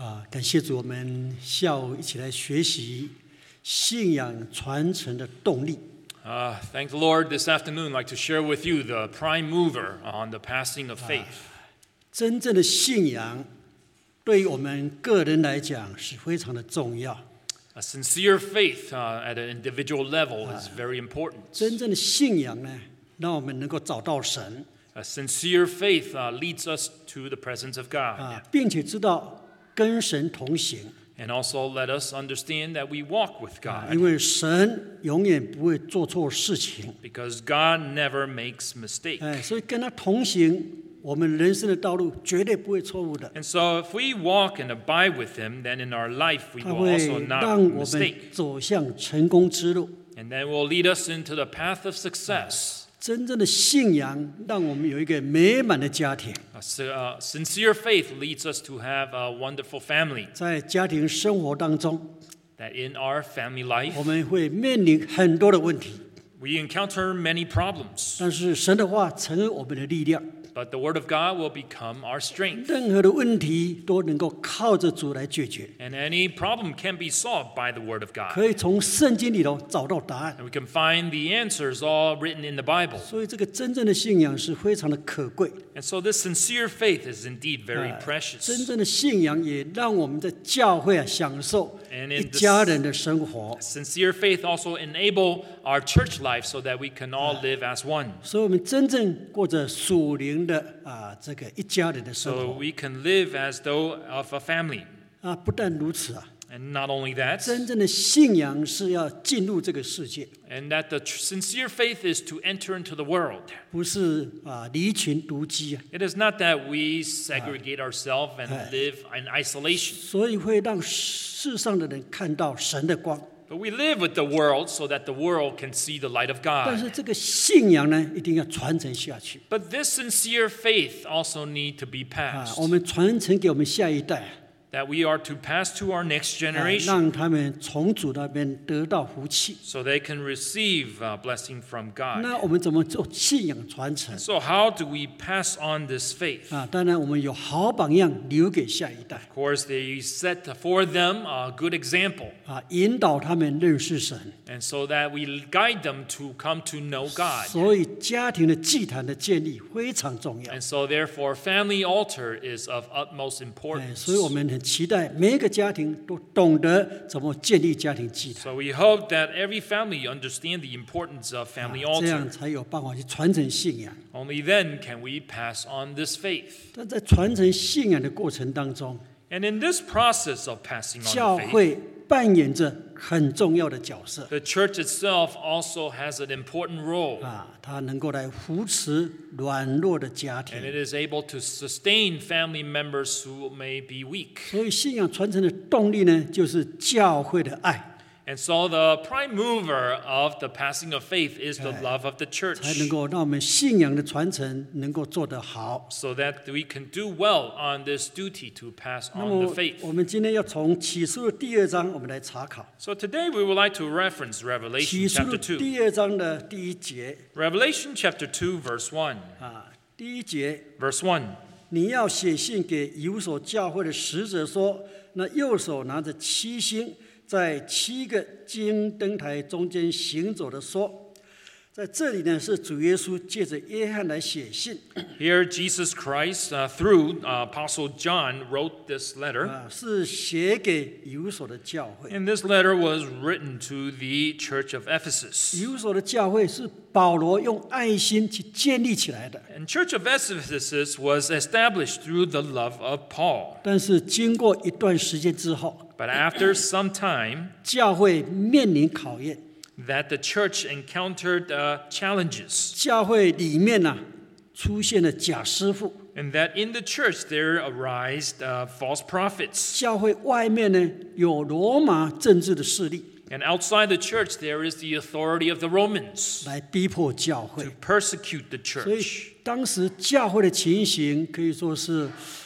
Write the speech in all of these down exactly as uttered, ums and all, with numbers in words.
啊，感谢主，我们下午一起来学习信仰传承的动力。 Uh, thank the Lord this afternoon. I'd like to share with you the prime mover on the passing of faith. 真正的信仰对于我们个人来讲是非常的重要。 A sincere faith uh, at an individual level is very important. 真正的信仰呢，让我们能够找到神。 A sincere faith uh, leads us to the presence of God. 啊，并且知道跟神同行。 And also let us understand that we walk with 啊， God. 因为神永远不会做错事情。 Because God never makes mistakes. 哎，所以跟他同行，我们人生的道路绝对不会错误的。 And so if we walk and abide with Him, then in our life we 他 will 会 also not 让我们 mistake. 走向成功之路。 And then will lead us into the path of success. 真正的信仰让我们有一个美满的家庭。 A si- uh, sincere faith leads us to have a wonderful family. 在家庭生活当中， That in our family life, 我们会面临很多的问题， we encounter many problems. 但是神的话成为我们的力量。 But the Word of God will become our strength. 任何的问题都能够靠着主来解决， And any problem can be solved by the Word of God. 可以从圣经里头找到答案。 And we can find the answers all written in the Bible. 所以这个真正的信仰是非常的可贵。 And so this sincere faith is indeed very 真 precious. 正的信仰也让我们在教会啊享受 And 一 in this 家人的生活。 sincere faith also enable our church life so that we can all live as one. 所以我们真正过着属灵的啊这个一家人的生 So 活 we can live as though of a family. 啊。不但如此啊， And not only that, 真正的信仰是要进入这个世界， and that the tr- sincere faith is to enter into the world. 不是啊离群独居啊， It is not that we segregate ourselves and live in isolation, 所以会让世上的人看到神的光。 but we live with the world so that the world can see the light of 但 God. 是这个信仰呢，一定要传承下去 But this sincere faith also need to be 啊， passed, 我们传承给我们下一代， that we are to pass to our next 啊 generation 让他们从主那边得到福气。 so they can receive uh, blessing from 那 God. 我们怎么做信仰传承 So how do we pass on this faith? 啊？当然，我们有好榜样留给下一代 Of course, they set for them a good example, 啊，引导他们认识神。 and so that we guide them to come to know God. 所以家庭的祭坛的建立非常重要。 And so therefore, family altar is of utmost 哎， importance. 所以我们很期待每一个家庭都懂得怎么建立家庭祭坛， So we hope that every family understand the importance of family 这样 altar. 才有办法去传承信仰。 Only then can we pass on this faith. 但在传承信仰的过程当中， And in this process of passing 教 on the faith, 会扮演着很重要的角色 the church itself also has an important role. 啊，它能够来扶持软弱的家 And 庭。 it is able to sustain family members who may be weak. 所以信仰传承的动力呢，就是教会的爱， And so the prime mover of the passing of faith is the love of the 才 church, 能够让我们信仰的传承能够做得好。 so that we can do well on this duty to pass 那 on 么 the faith. 我们今天要从启示录第二章我们来查考。 So today we would like to reference 启 Revelation 示录 chapter two. 第二章的第一节 Revelation chapter two, verse one. 啊，第一节， Verse one. 你要写信给以弗所教会的使者说，那右手拿着七星，在七个金灯台中间行走的说。在这里呢，是主耶稣借着约翰来写信 Here Jesus Christ, uh, through uh, Apostle John, wrote this letter. 啊，是写给以弗所的教会。 And this letter was written to the church of 以 Ephesus. 弗所的教会是保罗用爱心去建立起来的， And church of Ephesus was established through the love of Paul. 但是经过一段时间之后， But after some time, 教会面临考验， that the church encountered uh, challenges. 教会里面呢、出现了假师傅， And that in the church there arose uh, false prophets. 教会外面呢有罗马政治的势力 And outside the church there is the authority of the Romans 来逼迫教会 to，persecute the 所以 church. 当时教会的情形可以说是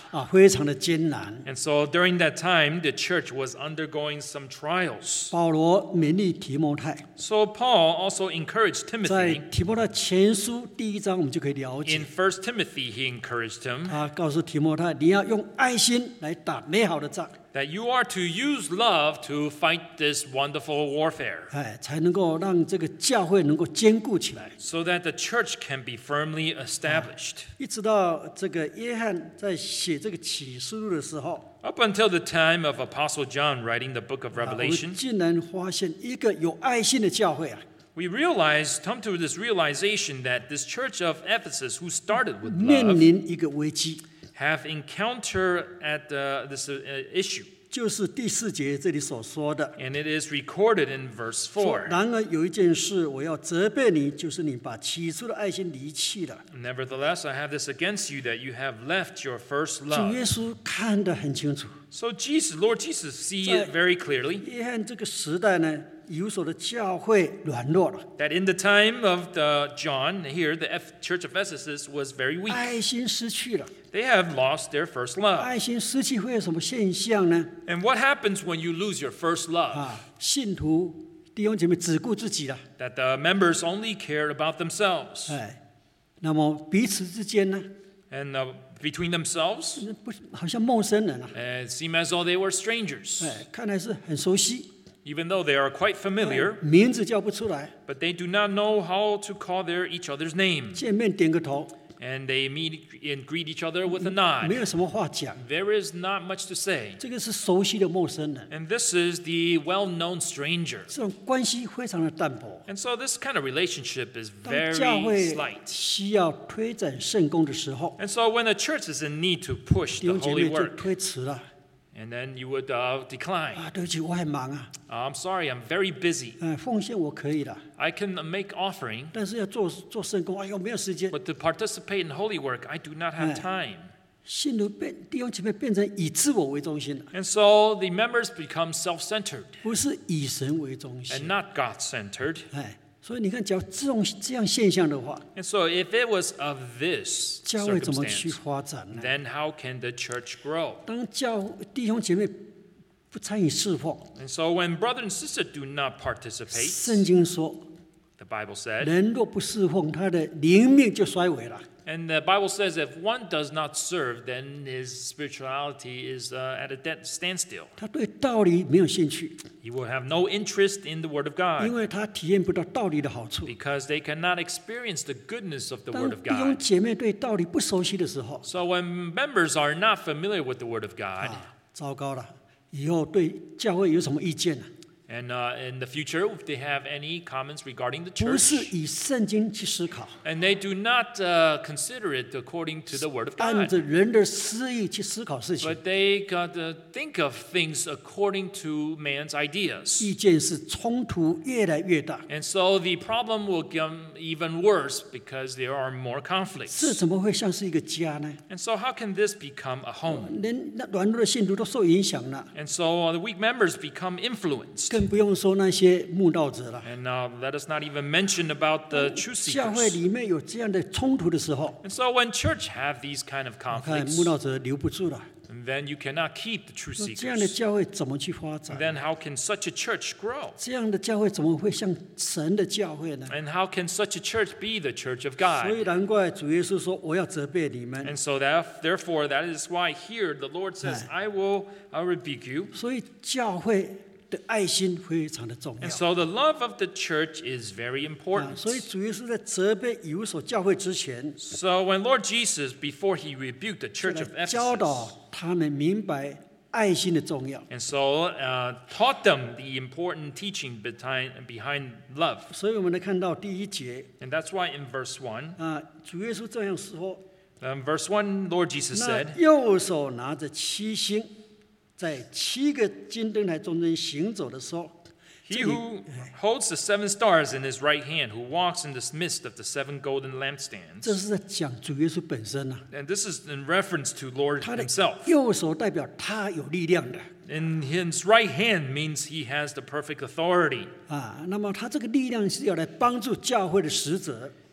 啊，非常的艰难。 And so during that time, the church was undergoing some trials. 保罗勉励提摩太， So Paul also encouraged 在 Timothy. 提摩太前书第一章，我们就可以了解 In First Timothy, he encouraged him 他告诉提摩太，你要用爱心来打美好的仗， that you are to use love to fight this wonderful warfare 哎，才能够让这个教会能够坚固起来。 so that the church can be firmly established. 一直到这个约翰在写这个启示录的时候， Up until the time of Apostle John writing the book of 啊我们 Revelation, 竟然发现一个有爱心的教会啊， we realize, come to this realization that this church of Ephesus, who started with 面 love, 临一个危机， have encountered at uh, this uh, issue. 就是第四节这里所说的。 And it is recorded in verse 说 four. 然而有一件事我要责备你，就是你把起初的爱心离弃了。 Nevertheless, I have this against you, that you have left your first 主 love. 耶稣看得很清楚， So Jesus, Lord Jesus, see it very clearly 约翰这个时代呢，以弗所的教会软弱了， that in the time of the John here, the Eph- church of Ephesus was very weak. 爱心失去了。 They have lost their first love. 爱心失去会有什么现象呢？ And what happens when you lose your first love? 啊，信徒弟兄姐妹只顾自己了， That the members only cared about themselves. 哎，那么彼此之间呢， And uh, between themselves, 不好像陌生人啊， uh, it seemed as though they were strangers. 哎，看来是很熟悉， Even though they are quite familiar, 名字叫不出来， but they do not know how to call their each other's name. 见面点个头， And they meet and greet each other with a 没 nod. 有什么话讲， There is not much to say. 这个是熟悉的陌生人， And this is the well-known stranger. 这种关系非常的淡薄。 And so this kind of relationship is 当 very 教会 slight. 需要推展圣功的时候， And so when the church is in need to push 弟 the 兄姐 holy 妹就 work, 推迟了 and then you would uh, decline. 啊，对不起，我很忙啊， Uh, I'm sorry, I'm very busy. 嗯，奉献我可以了， I can make offering, 但是要做做圣功，哎呦，没有时间。 but to participate in holy work, I do not have Eh. time. 信徒变弟兄姐妹变成以自我为中心了， And so the members become self-centered 不是以神为中 and 心。 not God-centered. 哎，所以你看，只要这种这样现象的话， And so if it was of this 教会怎么去 circumstance, 发展呢？ then how can the church grow? 当教弟兄姐妹不参与侍奉， And so when brother and sister do not participate, 圣经说， the Bible said, 人若不侍奉，他的灵命就衰微了。 and the Bible says if one does not serve, then his spirituality is uh, at a dead standstill. 他对道理没有兴趣， He will have no interest in the Word of 因 God 为他体验不到道理的好处。 because they cannot experience the goodness of the 当 Word of 弟兄 God. 姐妹对道理不熟悉的时候， So when members are not familiar with the Word of God, 啊，糟糕了，以后对教会有什么意见呢？ and uh, in the future, if they have any comments regarding the 不是 church, 以圣经去思考， and they do not uh, consider it according to the Word of 按 God, 着人的私意去思考事情， but they got to think of things according to man's ideas. 意见是冲突越来越大。 And so the problem will become even worse because there are more 这 conflicts. 怎么会像是一个家呢？ And so how can this become a home? 连那软弱的信徒都受影响了， And so uh, the weak members become influenced. 更不用说那些慕道者了。 And uh, let us not even mention about the truth 教会 seekers. 里面有这样的冲突的时候， And so when church have these kind of 看 conflicts, 慕道者留不住了。 then you cannot keep the truth 那这样的 seekers. 教会怎么去发展？ Then how can such a church grow? 这样的教会怎么会像神的教会呢？ And how can such a church be the church of 所以 God? 难怪主耶稣说：“我要责备你们。 And so that, therefore, that is why here the Lord says, I will I'll rebuke you. ” 所以教会的爱心非常的重要 And。so the love of the church is very 啊 important. 所以主耶稣在责备以弗所教会之前， So when Lord Jesus, before he rebuked the 就 church 来 of 教 Ephesus, 导他们明白爱心的重要。 and so uh, taught them the important teaching behind, behind love. 所以我们来看到第一节 And that's why in verse one, 啊，主耶稣这样说： um, verse one, Lord Jesus 那 said, 右手拿着七星，在七个金灯台中间行走的时候， He who holds the seven stars in his right hand, who walks in the midst of the seven golden 这 lampstands. 是在讲主耶稣本身啊。 And this is in reference to Lord 他的 himself. 右手代表他有力量的 And his right hand means he has the perfect authority. 啊。那么他这个力量是要来帮助教会的使者，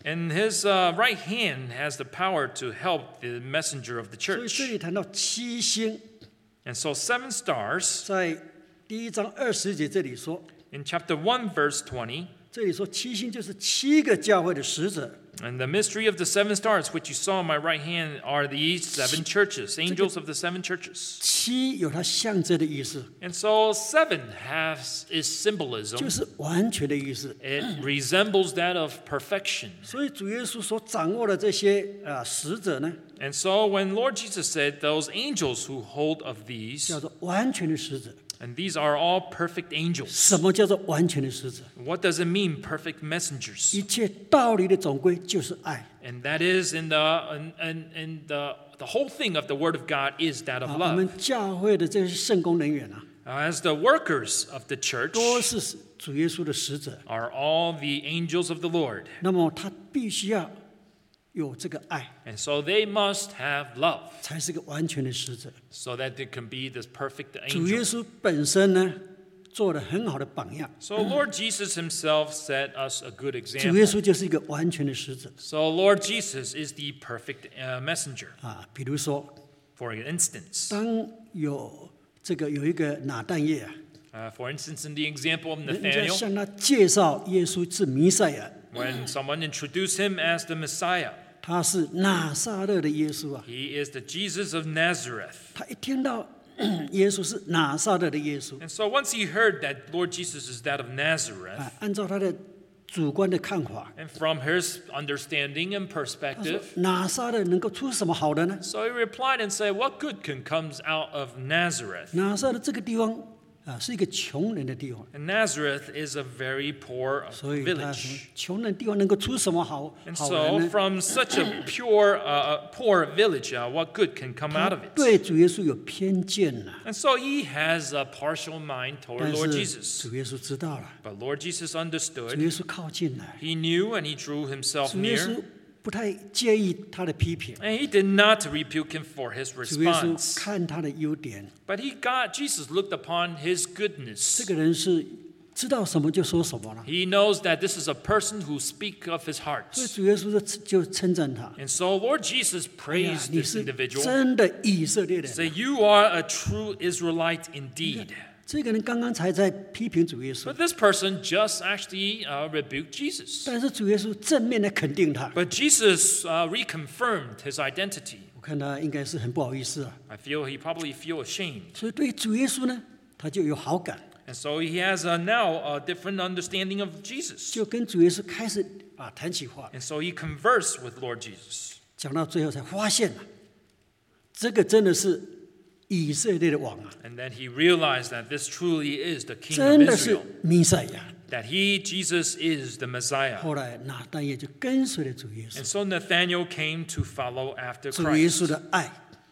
And his uh, right hand has the power to help the messenger of the 所以这 church. 里谈到七星， And so seven stars, 在第一章二十节这里说， in chapter one, verse twenty, 这里说七星就是七个教会的使者。 and the mystery of the seven stars, which you saw in my right hand, are these seven churches, angels of the seven churches. 七有它象征的意思， And so seven has is 就 symbolism. 是完全的意思。 It resembles that of perfection. 所以主耶稣所掌握的这些啊使者呢， And so when Lord Jesus said those angels who hold of 叫 these, 做完全的使者。 and these are all perfect angels. 什么叫做完全的使者？ What does it mean, perfect messengers? 一切道理的总归就是爱。 And that is in the in, in, in the the whole thing of the Word of God is that 啊 of 我们 love. 教会的这些圣工人员啊， As the workers of the church 都是主耶稣的使者。 are all the angels of the Lord. 那么他必须要有这个爱， And so they must have love 才是个完全的使者。 so that they can be this perfect 主耶 angel. 稣本身呢，做了很好的榜样。 So Lord Jesus himself set us a good 主 example. 耶稣就是一个完全的使者 So Lord Jesus is the perfect uh, messenger. 啊。比如说， For instance, 当有这个有一个拿但业啊， uh, for instance, in the example of 人家 Nathaniel, 向他介绍耶稣是弥赛亚， when someone introduced him as the Messiah, 他是拿撒勒的耶稣啊。 he is the Jesus of Nazareth. 他一听到耶稣是拿撒勒的耶稣 And so once he heard that Lord Jesus is that of Nazareth, 啊，按照他的主观的看法， and from his understanding and 他说 perspective, 拿撒勒能够出什么好的呢？ so he replied and said, what good can comes out of Nazareth? 拿撒勒这个地方啊，是一个穷人的地方， And Nazareth is a very poor 所以他说 village. 穷人地方能够出什么好 And 好人 so 呢？ from such a pure, uh, poor village, uh, what good can come 他 out of it? 对主耶稣有偏见呐、 And so he has a partial mind toward 但 Lord 是 Jesus. 主耶稣知道了， But Lord Jesus 主 understood. 耶稣靠近来， He knew and he drew himself 主耶 near. 稣不太介意他的批评， And he did not rebuke him for his 主耶稣 response. 看他的优点， But he got, Jesus looked upon his 这 goodness. 个人是知道什么就说什么了， He knows that this is a person who speaks of his 所以 heart. 主耶稣就就称赞他， And so Lord Jesus 哎呀 praised 你 this 是 individual. 真的以色列人。 Say, you are a true Israelite indeed. 这个人刚刚才在批评主耶稣 But，this person just actually uh, rebuked Jesus. 但是主耶稣正面的肯定他， But Jesus uh, reconfirmed his identity. 我看他应该是很不好意思啊， I feel he probably feel ashamed. 所以对主耶稣呢，他就有好感， And so he has uh, now a different understanding of Jesus. 就跟主耶稣开始啊谈起话， And so he conversed with Lord Jesus. 讲到最后才发现啊，这个真的是以色列的王啊， And then he realized that this truly is the King 真 of 的是 Israel. 弥赛亚。 That he, Jesus, is the Messiah. 后来拿但业就跟随了主耶稣 And，so Nathanael came to follow after 主耶稣 Christ. 的爱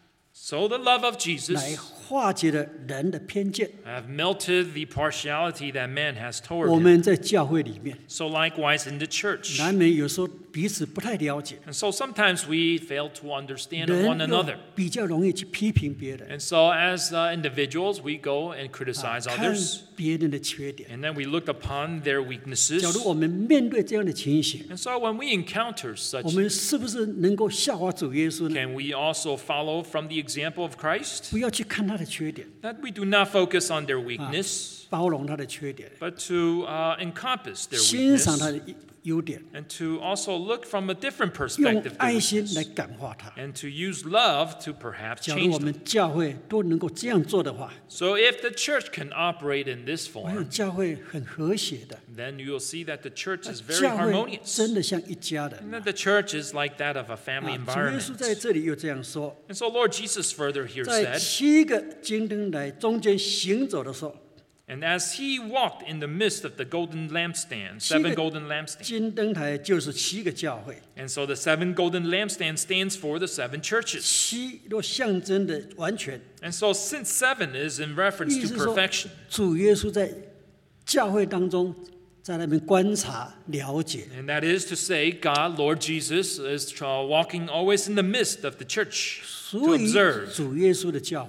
So the love of 来 Jesus 化解了人的偏见。 have melted the partiality that man has 我 toward him. 们在教会里面， So likewise in the church. 难免有时候彼此不太了解， And so sometimes we fail to understand 人 one 又 another. 比较容易去批评别人， And so as uh, individuals, we go and 啊 criticize 看 others. 别人的缺点。 And then we look upon their 假 weaknesses. 如我们面对这样的情形， And so when we encounter 我 such, 们是不是能够效法主耶稣呢？ can we also follow from the example of Christ? 不要去看他的缺点， That we do not focus on their weakness, 包容他的缺点， but to uh, encompass their 欣赏他 weakness 的优点， and to also look from a different 用 perspective their 爱心 weakness, 来感化他。 and to use love to perhaps 假如 change 我 them. 们教会都能够这样做的话， So if the church can operate in this 我想 form, 教会很和谐的， then you will see that the church is very 教会 harmonious. 真的像一家 And 人。 that the church is like that of a 啊 family 主耶稣在 environment. 这里又这样说， And so Lord Jesus further here 在 said, 七个金灯台中间行走的时候， and as he walked in the midst of the golden lampstands, 七 seven 个 golden lampstands. 金灯台就是七个教会， And so the seven golden lampstands stands for the seven churches. 七都象征的完全， And so since seven is in reference 意 to 思是说 perfection, 主耶稣在教会当中，在那边观察了解， and that is to say, God, Lord Jesus, is uh, walking always in the midst of the church to 所以 observe. 主耶稣的教会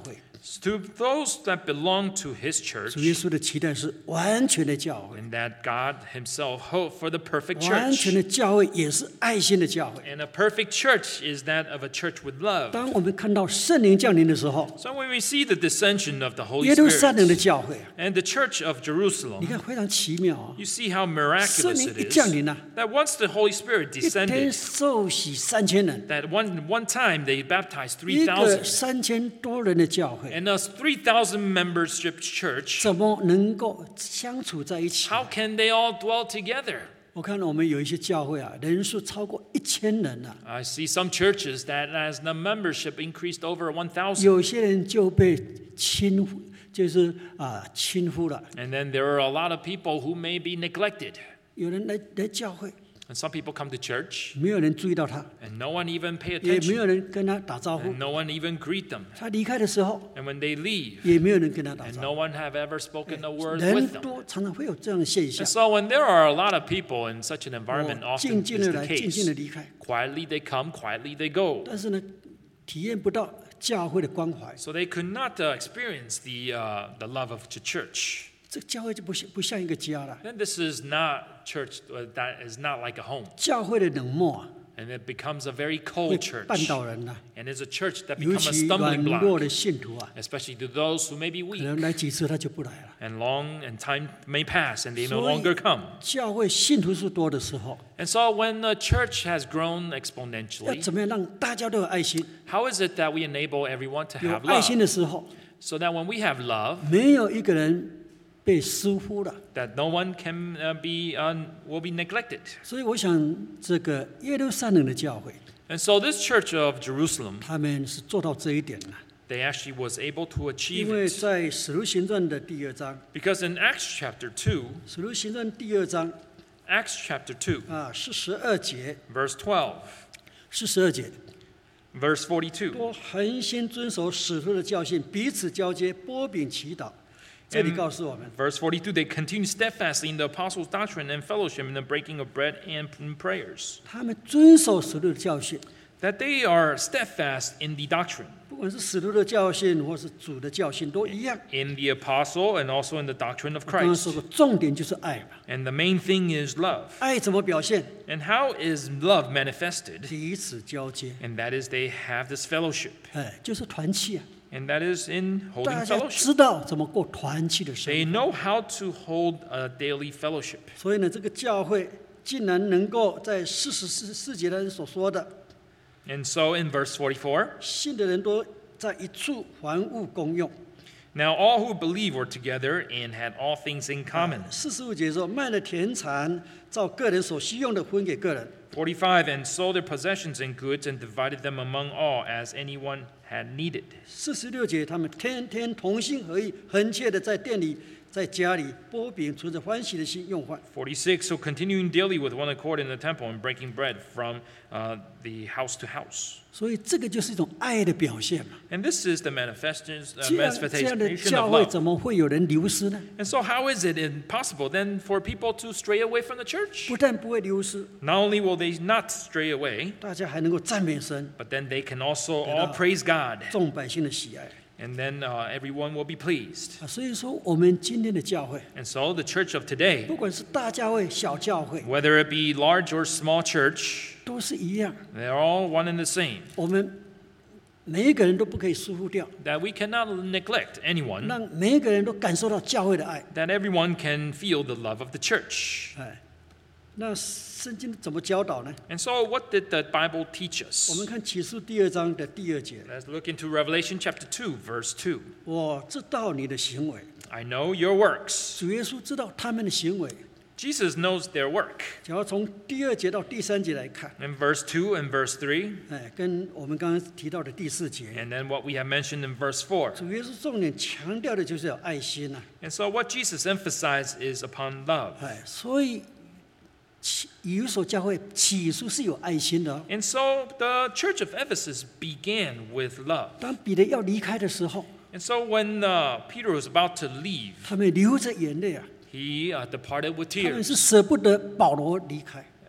To those that belong to his 主耶 church, 稣的期待是完全的教会， and that God himself hope for the perfect 完全 church. 的教会也是爱心的教会。 And a perfect church is that of a church with love. 当我们看到圣灵降临的时候， So when we see the descension of the Holy 耶路撒冷的 Spirit 教会啊， and the church of 你 Jerusalem, 看非常奇妙啊！ you see how 圣 miraculous 灵 it 一 is 降临啊， that once the Holy Spirit 一天 descended, 受洗三千人， that one, one time they baptized 一个 three thousand. 三千多人的教会， And a three thousand membership church, 怎么能够相处在一起？ how can they all dwell together? 我看我们有一些教会啊，人数超过一千人啊， I see some churches that as the membership increased over one thousand. 有些人就被轻忽，就是啊轻忽了。 And then there are a lot of people who may be neglected. 有人来来教会， And some people come to church 没有人注意到他， and no one even pay 也没 attention. 有人跟他打招呼 And。no one even greet them. 他离开的时候， And when they leave, 也没有人跟他打 and 招 no 呼。 one have ever spoken a word 人 with them. 多常常会有这样的现象 And。so when there are a lot of people in such an 我 environment, 静 often 静 is 的 the 来，静静的 case. 离开， Quietly they come, quietly they go. 但是呢，体验不到教会的关怀。 So they could not uh, experience the, uh, the love of the church. 这个教会就不像不像一个家了。 Then this is not church, uh, that is not like a home. 教会的冷漠啊， And it becomes a very 会 cold church. 绊倒人呐、 And it's a church that 尤 becomes a 其软 stumbling 弱 block, 的信徒啊， especially to those who may be 可 weak. 能来几次他就不来了。 And long and time may pass and they no 所以 longer come. 教会信徒数多的时候， And so when the church has grown 要 exponentially, 怎么样让大家都有爱心？ how is it that we enable everyone to 有 have 爱心 love? 的时候， So that when we have love, 没有一个人被疏忽了。 that no one can uh, be uh, will be neglected. 所以我想，这个耶路撒冷的教会， And so this church of Jerusalem, 他们是做到这一点了。 they actually was able to 因 achieve 为 it. 在使徒行传的第二章， Because in Acts chapter two, 使徒行传第二章 Acts chapter two, 啊，四十二节， verse twelve, 四十二节， verse forty-two. 多恒心遵守使徒的教训，彼此交接，波饼祈祷。这里告诉我们， Verse forty-two, they continue steadfastly in the apostles' doctrine and fellowship, in the breaking of bread and in prayers. 他们遵守使徒的教训， That they are steadfast in the doctrine, 不管是使徒的教训或是主的教训都一样。 in the apostle and also in the doctrine of 刚刚说 Christ. 过，重点就是爱嘛。 And the main thing is love. 爱怎么表现？ And how is love manifested? 彼此交接， And that is they have this fellowship. 哎，就是团契啊。 And that is in 大 holding 家 fellowship. 知道怎么过团契的生 They 活， know how to hold a daily fellowship. 所以呢，这个教会竟然能够在四十四四节的人所说的， And so in verse forty-four, 信的人都在一处还物公用。 now all who believe were together and had all things in common. 四十五节说，卖了田产，照个人所需用的分给个人。 forty-five, and sold their possessions and goods and divided them among all as anyone had needed. 四十六节，他们天天同心合意，恒切的在店里、在家里剥饼，存着欢喜的心用饭。 forty-six, so continuing daily with one accord in the temple and breaking bread from uh, the house to house. 所以这个就是一种爱的表现嘛。 And this is the manifestation, uh, 这样这样的 manifestation 教 of 会 love. 怎么会有人流失呢？ And so how is it impossible then for people to stray away from the church? 不但不会流失， Not only will they not stray away, 大家还能够赞美神， but then they can also all praise God. 众百姓的喜爱 And then uh, everyone will be pleased. 啊。所以说，我们今天的教会， And so the church of today, 不管是大教会、小教会， whether it be large or small church, 都是一样。 they're all one and the same. 我们每一个人都不可以疏忽掉， That we cannot neglect anyone, 让每一个人都感受到教会的爱。 that everyone can feel the love of the church. 哎，那圣经怎么教导呢？ And so what did the Bible teach 我们 us? 看启示第二章的第二节， Let's look into Revelation chapter two, verse two. 我知道你的行为。 I know your works. 主耶稣知道他们的行为。 Jesus knows their work. 只要从第二节到第三节来看， In verse two and verse three, 哎，跟我们刚刚提到的第四节， and then what we have mentioned in verse four. 主耶稣重点强调的就是要爱心呐、 And so what Jesus emphasized is upon love. 哎，所以起以弗所教会起初是有爱心的、哦。 And so the church of Ephesus began with love. 当彼得要离开的时候， And so when uh, Peter was about to leave, 他们流着眼泪啊， he uh, departed with 他们是 tears. 舍不得保罗离开。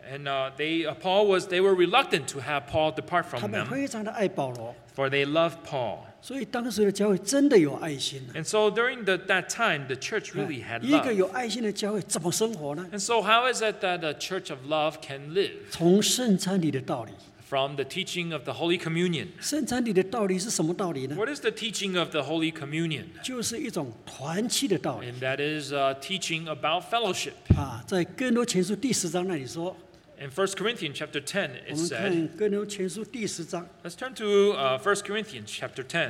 And uh, they, uh, Paul was, they were reluctant to have Paul depart 他 from 们 them, 非常的爱保罗， for they loved Paul. 所以当时的教会真的有爱心了。 And so during the, that time, the church really had 一个 love. 有爱心的教会怎么生活呢？ And so how is it that a church of love can live? 从圣餐里的道理。 From the teaching of the Holy Communion. 圣餐里的道理是什么道理呢？ What is the teaching of the Holy Communion? 就是一种团契的道理 And that is uh, teaching about fellowship. 啊。在哥林多前书第十章那里说， In First Corinthians chapter ten, 我 it 们 said, 看哥林多前书第十章， let's turn to uh, First Corinthians chapter ten.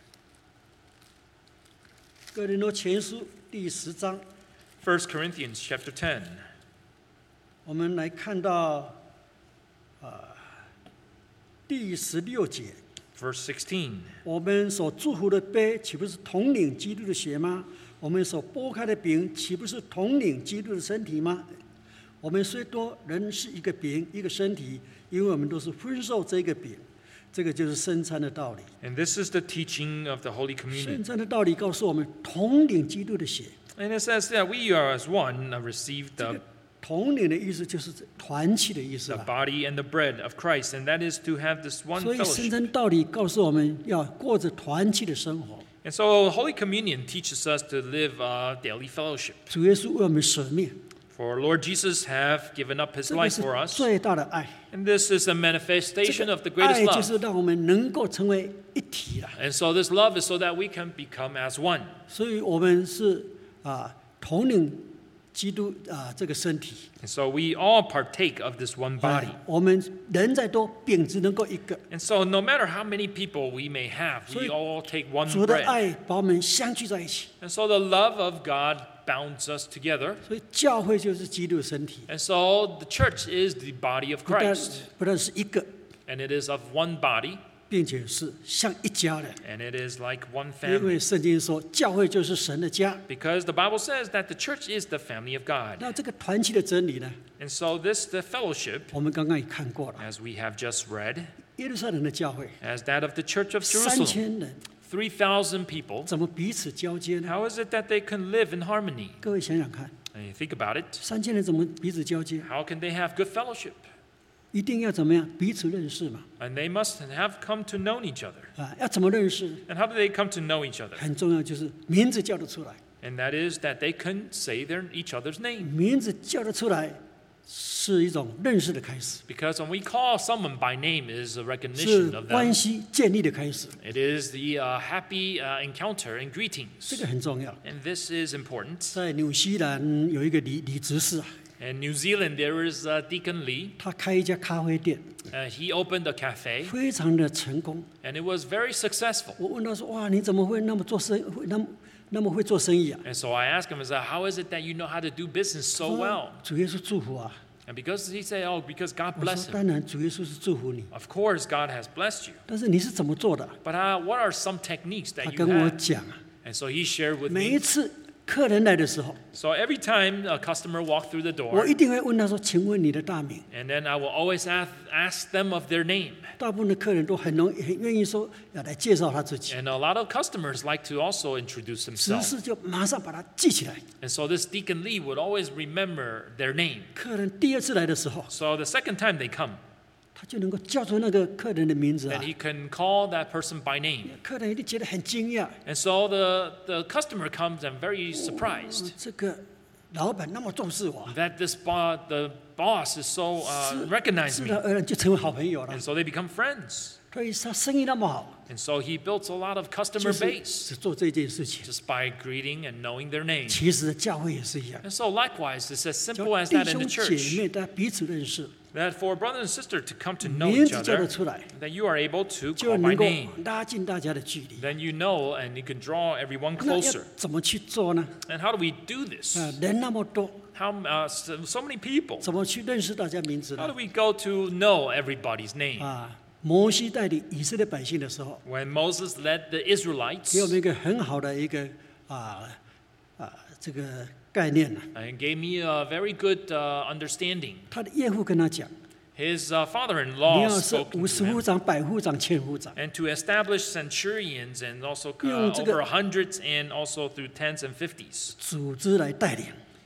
哥林多前书第十章， First Corinthians chapter ten. 我们来看到啊第十六节。 Verse sixteen. 我们所祝福的杯，岂不是统领基督的血吗？我们所拨开的饼，岂不是统领基督的身体吗？我们虽多人是一个饼，一个身体，因为我们都是分受这个饼。这个就是圣餐的道理。 And this is the teaching of the Holy 圣 Communion. 餐的道理告诉我们，统领基督的血。 And it says that we are as one uh, received 这 the, 个统领的意思就是团契的意思 the 了。 body and the bread of Christ, and that is to have this one 所以圣 fellowship. 餐道理告诉我们要过着团契的生活。 And so Holy Communion teaches us to live uh, daily fellowship. 主耶稣为我们舍命， For Lord Jesus have given up his 这个 life 是 for us. 最大的爱。 And this is a 这 manifestation 个 of the 爱 greatest 就 love. 是让我们能够成为一体了。 And so this love is so that we can become as one. 所以我们是啊统领基督啊这个身体。 And so we all partake of this one body. 我们人再多，饼只能够一个。 And so no matter how many people we may have, 所以 we all take one 主的 bread. 爱把我们相聚在一起。 And so the love of God bounds us together. 所以教会就是基督的身体， And so the church is the body of 不但 Christ. 不但是一个， And it is of one body, 并且是像一家的。 and it is like one 因 family. 为圣经说，教会就是神的家。 Because the Bible says that the church is the family of God. 那这个团契的真理呢， And so this, the fellowship, 我们刚刚也看过了。 as we have just read, 耶路撒冷的教会， as that of the church of 三 Jerusalem, 千人， three thousand people, 怎么彼此交接呢？ how is it that they can live in harmony? 各位想想看， And you think about it, 三千人怎么彼此交接？ how can they have good fellowship? 一定要怎么样？彼此认识嘛。 And they must have come to know each other. 啊，要怎么认识？ And how do they come to know each other? 很重要，就是名字叫得出来。 And that is that they can say their, each other's name. 名字叫得出来，是一种认识的开始， Because when we call someone by name, it is a 是 recognition of 关 them. 系建立的开始。 It is the uh, happy uh, encounter and 这 greetings. 个很重要。 And this is important. 在纽西兰有一个李李执事啊， In New Zealand, there is uh, Deacon Lee. 他开一家咖啡店， Uh, he opened a cafe, 非常的成功。 and it was very successful. 我问他说：“哇，你怎么会那么做生，会那么那么会做生意啊 And so I asked him, I said, how is it that you know how to do business？” so 他说 well? 主耶稣祝福啊。 And because he said, oh, because God 我 blessed 说：“ him. 当然，主耶稣是祝福你， Of course, God has blessed you. 但是你是怎么做的？” But uh, what are some techniques 他 that you 跟我 have? 讲啊， And so he shared with 每一 me. 次客人来的时候， So every time a customer walked through the 我 door, 一定会问他说：“请问你的大名 and then I will always ask, ask them of their name.？” 大部分的客人都很容易、很愿意说要来介绍他自己， And a lot of customers like to also introduce 执 themselves. 事就马上把他记起来。 And so this Deacon Lee would always remember their name. 客人第二次来的时候， So the second time they come, 他就能够叫出那个客人的名字啊 then，he can call that person by name. 客人一定觉得很惊讶。 And so the, the customer comes and very surprised 这个老板那么重视我， that this bo- the boss is so uh, 自 recognize 自 me. 然而然就成为好朋友了 And。so they become friends. 所以他生意那么好， And so he built a lot of 就 customer 是 base 只做这件事情。 just by greeting and knowing their name. 其实教会也是一样， And so likewise, it's as 叫 simple as 弟 that in 兄 the 姐 church. 妹大家彼此认识， That for a brother and sister to come to know 名 each 字叫得 other, 出来， that you are able to 就 call 能 by 够 name. 拉近大家的距离。 Then you know and you can draw everyone 那要 closer. 怎么去做呢？ And how do we do this? 啊，人那么多， How uh, so, so many people? 怎么去认识大家名字 How 呢 do？we go to know everybody's name? 啊，摩西带领以色列百姓的时候， When Moses led the Israelites 给我们一个很好的一个啊啊这个概念呢、 and gave me a very good uh, understanding. 他的岳父跟他讲， His uh, 你 father-in-law 要是 spoke 五 to 十夫 him. 长、百夫长、千夫长， And to establish centurions and also uh, 用这个- over hundreds and also through tens and fifties. 组织来带领，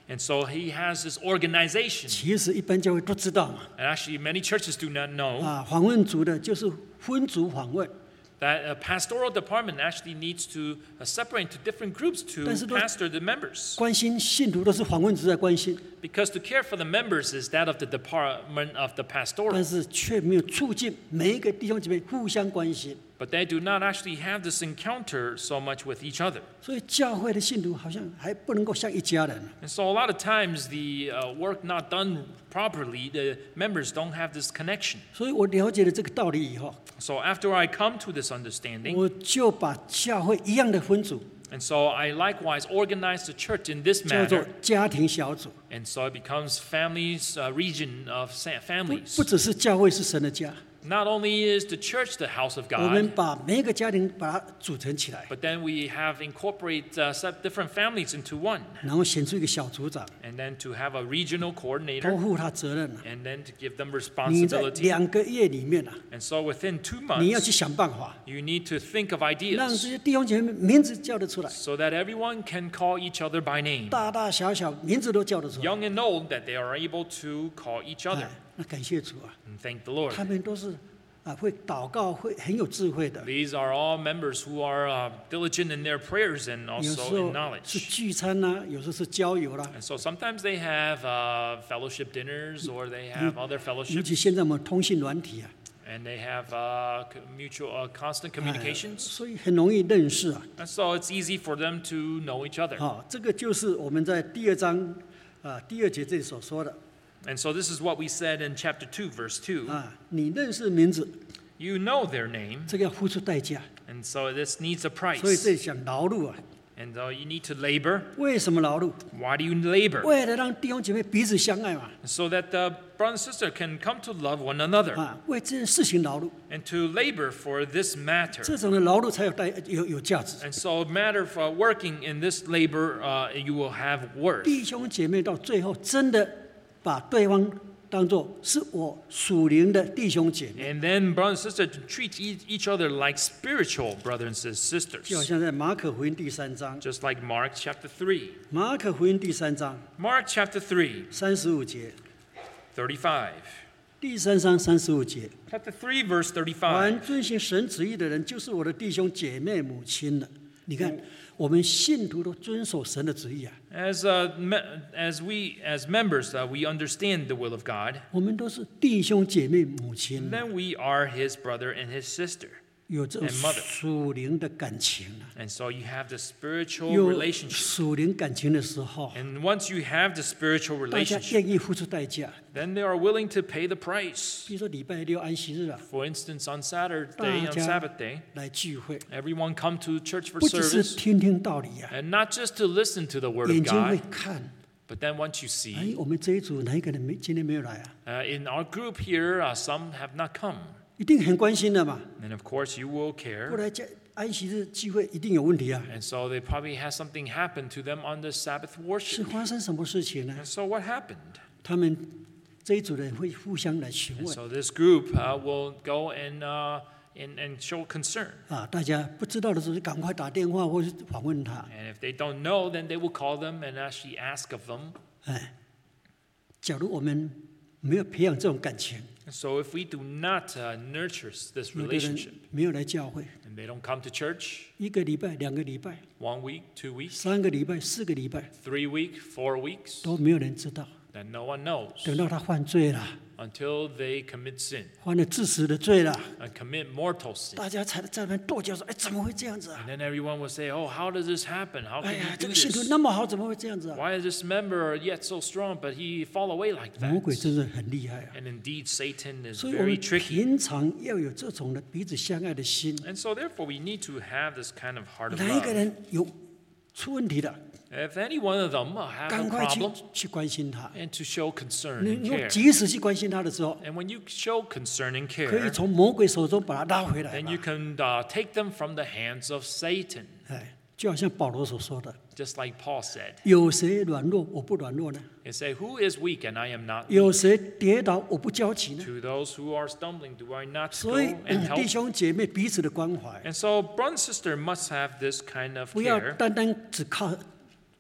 And so he has this organization. 其实一般教会都知道嘛， And actually, many churches do not know 啊，访问组的就是分组访问， that a pastoral department actually needs to uh, separate into different groups to 但是都- pastor the members. 关心信徒都是访问组在关心， Because to care for the members is that of the department of the 但 pastoral. 是却没有促进每一个弟兄姐妹互相关心， But they do not actually have this encounter so much with each other. 所以教会的信徒好像还不能够像一家人。 And so a lot of times the uh, work not done properly, the members don't have this connection. 所以我了解了这个道理以后， So after I come to this understanding, 我就把教会一样的分组 and so I likewise organize the church in this 叫做 manner. 家庭小组， And so it becomes families, uh, region of sa- 不 families. 不只是教会是神的家， Not only is the church the house of 我们 God, 把每一个家庭把它组成起来， but then we have incorporate uh, set different families into one. 然后选出一个小组长， And then to have a regional 托 coordinator, 付他责任了。 and then to give them 你在 responsibility. 两个月里面啊， And so within two 你要 months, 去想办法， you need to think of 让这 ideas 些弟兄姐妹名字叫得出来， so that everyone can call each other by name, 大大小小名字都叫得出来。 young and old, that they are able to call each other. 哎，那感谢主啊， And thank the Lord. 他们都是啊会祷告，会很有智慧的。 These are all members who are uh, diligent in their prayers and 有时 also 候 in 是 knowledge. 聚餐呐、有时候是郊游啦。 And so sometimes they have uh, fellowship dinners or they have other 尤 fellowships 其现在我们通讯软体啊， and they have uh, co- mutual, uh, constant 哎 communications. 所以很容易认识啊。 And so it's easy for them to know each other. 好，这个就是我们在第二章啊第二节这里所说的 And so this is what we said in chapter two, verse two. 啊，你认识名字， You know their name, 这个要付出代价， and so this needs a 所以 price. 这里讲劳碌啊。 And uh, you need to labor. 为什么劳碌？ Why do you labor? 为了让弟兄姐妹彼此相爱嘛， So that the brother and sister can come to love one another 啊，为这件事情劳碌， and to labor for this matter. 这种的劳碌才有代有有价值。 And so matter for working in this labor, uh, you will have worth. 弟兄姐妹到最后真的把对方当作是我属灵的弟兄姐妹， And then brother and sister to treat e- each other like spiritual brothers and 就好 sisters. 像在马可福音第三章， Just like Mark chapter three. 马可福音第三章 Mark chapter three, 三十五节， thirty-five. 第三章三十五节， Chapter three, verse 凡 thirty-five. 遵行神旨意的人，就是我的弟兄姐妹母亲了。你看，我们信徒都遵守神的旨意啊， As, uh, me- as we, as members, uh, we understand the will of God. 我们都是弟兄姐妹母亲 And，then we are his brother and his sister. 有这种 and mother 属灵的感情啊。 And so you have the spiritual 有 relationship. 属灵感情的时候， And once you have the spiritual 大家 relationship, 愿意付出代价。 then they are willing to pay the price. 比如说礼拜六安息日啊， For instance, on Saturday, 大 on 家 Sabbath day, 来聚会， everyone come to church for 不只是 service. 听听道理啊， And not just to listen to the word 眼 of 睛会 God, 看。 but then once you 哎 see, 我们这一组哪一个人没今天没有来啊？ uh, in our group here, uh, some have not come. 一定很关心的嘛。 And of course, you will 不 care. 来家安息日聚会一定有问题啊， And so they probably had something happen to them on the Sabbath 是 worship. 发生什么事情呢？ And so what happened? 他们这一组人会互相来询 And 问 so this group uh, will go and, uh, and, and show concern. 啊，大家不知道的时候就赶快打电话或是访问他。 And if they don't know, then they will call them and actually ask of them. 哎，假如我们没有培养这种感情， So if we do not uh, nurture this 有的人 relationship, 没有来教会， and they don't come to church 一个礼拜、两个礼拜、 one week, two weeks, 三个礼拜、四个礼拜 three weeks, four weeks, 都没有人知道。 then no one knows 等到他犯罪了， until they commit sin 犯了致死的罪了， and commit mortal sin. 大家才在那边跺脚说：“哎，怎么会这样子啊？ And then everyone will say, oh, how does this happen? How 哎 can 呀， he 这 do 个信徒 this? 那么好，怎么会这样子啊 Why is this member yet so strong, but he fall away like？” 魔鬼 that? 真的很厉害啊！ And indeed, Satan is 所以我们 very tricky. 平常要有这种的彼此相爱的心。 And so therefore, we need to have this kind of heart of 哪一个 love. 人有出问题的， If any one of them uh, have 赶 a 快去 problem, 去关心他。 and to show concern 你 and 如果 care. 及时去关心他的时候， And when you show concern and 可以 care, 从魔鬼手中把他拉回来 then 嘛 you。can uh, take them from the hands of Satan. 哎，就好像保罗所说的：“ Just like Paul said. 有谁软弱，我不软弱呢？ And say, who is weak and I am not 有 weak? 谁跌倒，我不焦急呢 To those who are stumbling, do I not？” go 所以 and 弟 help? 兄姐妹彼此的关怀， And so brother and sister must have this kind of 不要 care. 单单只靠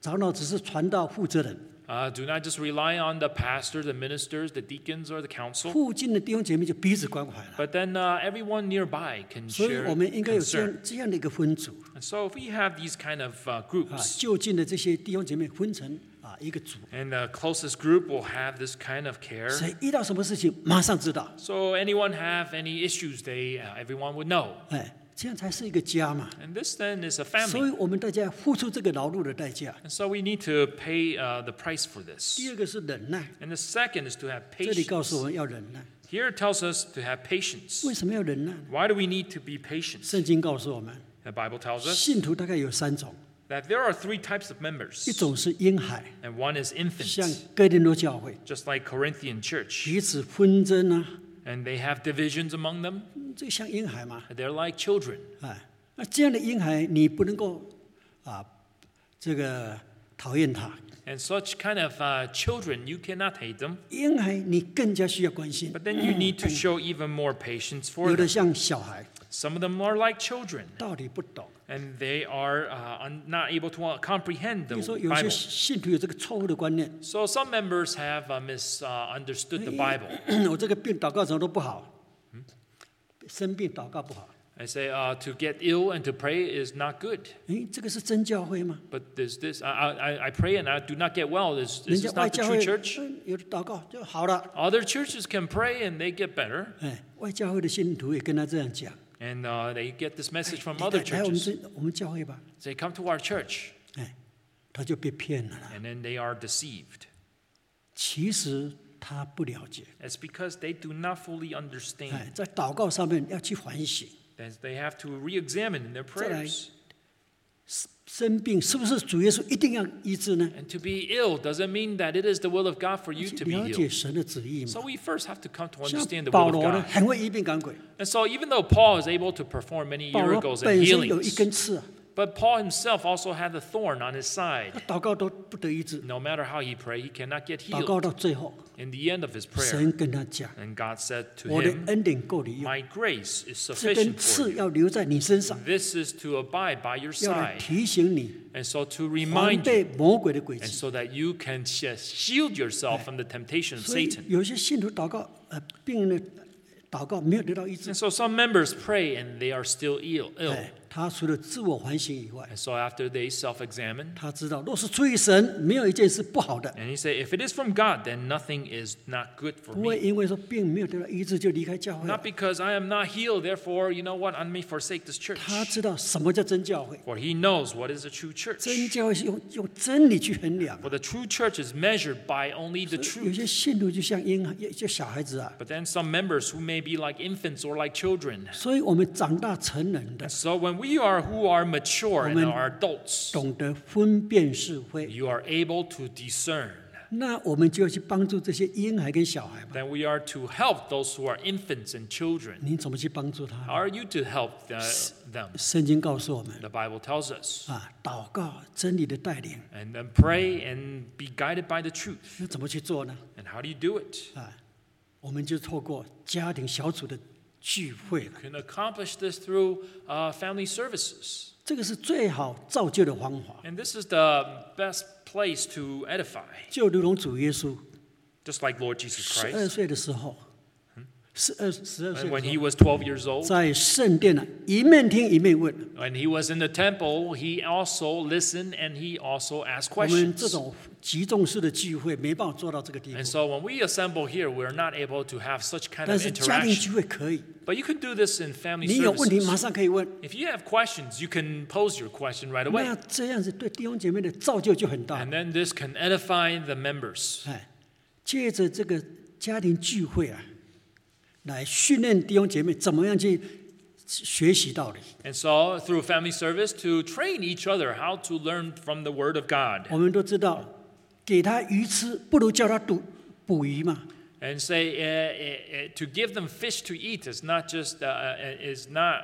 长老只是传道负责人， Uh, do not just rely on the pastor, the ministers, the deacons, or the council. 附近的弟兄姐妹就彼此关怀了。 But then uh, everyone nearby can 所以 share 我们应该有这 concern. 样这样的一个分组 And so if we have these kind of uh, 啊， groups, 就近的这些弟兄姐妹分成啊一个组， and the closest group will have this kind of care. 所以遇到什么事情马上知道， So anyone have any issues, they uh, everyone would know. 哎，这样才是一个家嘛。 And this then is a 所 family. 以我们大家付出这个劳碌的代价。 And so we need to pay uh, the price for 第 this. 二个是忍耐， And the second is to have 这里告诉 patience. 我们要忍耐。 Here it tells us to have patience. 为什么要忍耐？ Why do we need to be patient? 圣经告诉我们， The Bible tells us 信徒大概有三种， that there are three types of 一 members, 种是婴孩， and one is 像 infants, 哥林多教会 just like Corinthian church, 彼此纷争啊， and they have divisions among them. 这个像婴孩嘛， They're like children. 哎，那这样的婴孩你不能够啊，这个讨厌他， And such kind of uh, children, you cannot hate them, 婴孩你更加需要关心。 but then you need to show even more patience for 有的 them. 像小孩， Some of them are like children, 道理不懂。 and they are uh, un- not able to uh, comprehend 比 the 如说有些 Bible. 信徒有这个错误的观念， So some members have uh, misunderstood the Bible. 我这个病祷告怎么都不好，生病祷告不好。 They say uh, to get ill and to pray is not good. 诶，这个是真教会吗？ But there's this, I, I, I pray and I do not get well. Is, 人 is 家 this 外 not the 教 true 会 church? 嗯有的祷告就好了。 Other churches can pray and they get better. 哎，外教会的信徒也跟他这样讲。 And uh, they get this message from 你 other 来来我们 churches. 这我们教会吧， Say, come to our church. 哎，他就被骗了啦。 And then they are deceived. 其实他不了解， It's because they do not fully understand. 哎，在祷告上面要去反省， That they have to re-examine in their prayers. 生病是不是主耶稣一定要医治呢？ And to be ill doesn't mean that it is the will of God for you to be 了解 healed. 神的旨意 So 嘛。 we first have to come to 像 understand the 保 will of 罗呢， God. 很会医病赶鬼。 And so even though Paul is able to perform many 保罗 miracles and 本身有一 healings, 根刺啊， but Paul himself also had a thorn on his side. 他祷告都不得医治， No matter how he prayed, he cannot get 祷告 healed. 到最后， In the end of his prayer, 神跟他讲 and God said：“ to 我的 him, 恩典够你用， My grace is 这根 sufficient for 刺 you. 要留在你身上， This is to abide by your 要来 side, 提醒你 and so to 防 remind you, 备魔鬼的诡 and 计。 so that you can sh- shield yourself from the temptation of 所以 Satan. 有些信徒祷告，呃，病人的祷告没有得到医治 And，so some members pray and they are still ill. ill. 哎，他除了自我反省以外， And so after they self-examine, 他知道若是出于神，没有一件事不好的， and he say, if it is from God, then nothing is not good for 不会 me. 因为说病没有得到医治就离开教会。 Not because I am not healed, therefore, you know what, I may forsake this church. 他知道什么叫真教会， For he knows what is a true church. 真教会是用用真理去衡量。 For the true church is measured by only the 有 truth. 些信徒就像婴孩，就小孩子啊， But then some members who may be like infants or like children. 所以我们长大成人的， So when we are who are mature and Amen. are adults, 懂得分辨是非， you are able to discern. 那我们就要去帮助这些婴孩跟小孩嘛。 Then we are to help those who are infants and children. 你怎么去帮助他 How？are you to help the, them? 圣经告诉我们 The Bible tells us. 啊，祷告真理的带领， And then pray and be guided by the truth. 那怎么去做呢？ And how do you do it? 啊，我们就透过家庭小组的聚会了， You can accomplish this through uh, family services. 这个是最好造就的方法。 And this is the best place to edify. 就如同主耶稣 Just like Lord Jesus 十二 Christ. 岁的时候，十二十二 And 岁 when 的 he 时候 was twelve years old, 在圣殿啊，一面听一面问。 when he was in the temple, he also listened and he also asked 我们这 questions. 种集中式的聚会没办法做到这个地步 And，so when we assemble here, we're not able to have such kind 但 of 是家庭聚 interaction. 会可以。 But you can do this in family 你有问题马 services. 上可以问， If you have questions, you can pose your question right away. 那这样子对弟兄姐妹的造就就很大 And。then this can edify the members. 哎，借着这个家庭聚会啊，来训练弟兄姐妹怎么样去学习道理。 And so through family service, to train each other how to learn from the Word of God. 我们都知道，给他鱼吃不如叫他捕捕鱼嘛。 And say uh, uh, uh, to give them fish to eat is not just uh, uh, is not.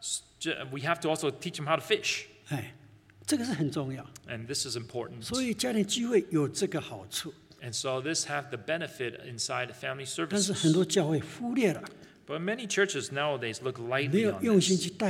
We have to also teach them how to fish, 哎，这个是很重要。 and this is important. 所以家庭聚会有这个好处， And so this have the benefit inside of family 但是很多 services. 教会忽略了， But many churches nowadays look 没 lightly 有 on 用心 this. 去带领。